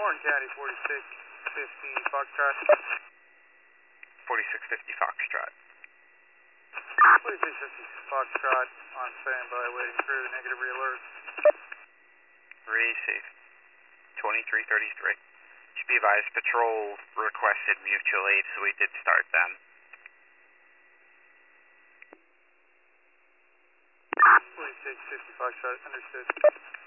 Warren County, 4650 Foxtrot. 4650 Foxtrot. 4650 Foxtrot on standby, waiting crew, negative realert. Receive. 2333. Should be advised, patrol requested mutual aid, so we did start them. 4650 Foxtrot, understood.